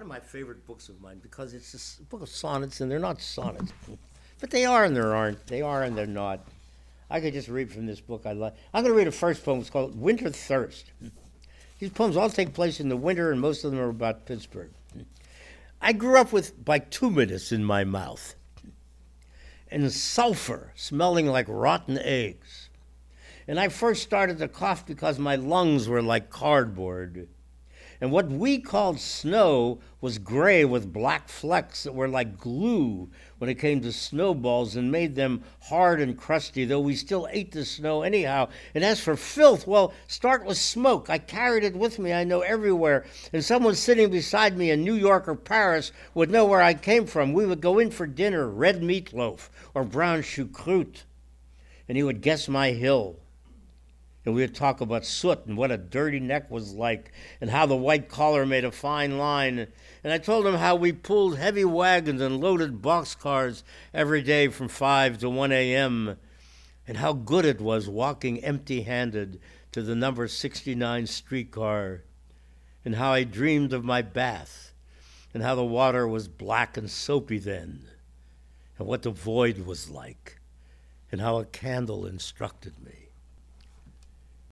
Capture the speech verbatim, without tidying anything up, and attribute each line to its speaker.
Speaker 1: my favorite books of mine because it's a s- book of sonnets, and they're not sonnets, but they are and they aren't. They are and they're not. I could just read from this book. I love. I'm going to read a first poem. It's called "Winter Thirst." These poems all take place in the winter, and most of them are about Pittsburgh. I grew up with bituminous in my mouth and sulfur smelling like rotten eggs. And I first started to cough because my lungs were like cardboard. And what we called snow was gray with black flecks that were like glue when it came to snowballs and made them hard and crusty, though we still ate the snow anyhow. And as for filth, well, start with smoke. I carried it with me, I know, everywhere. And someone sitting beside me in New York or Paris would know where I came from. We would go in for dinner, red meatloaf or brown choucroute, and he would guess my hill. And we would talk about soot and what a dirty neck was like and how the white collar made a fine line. And I told him how we pulled heavy wagons and loaded boxcars every day from five to one a.m. and how good it was walking empty-handed to the number sixty-nine streetcar, and how I dreamed of my bath and how the water was black and soapy then, and what the void was like and how a candle instructed me.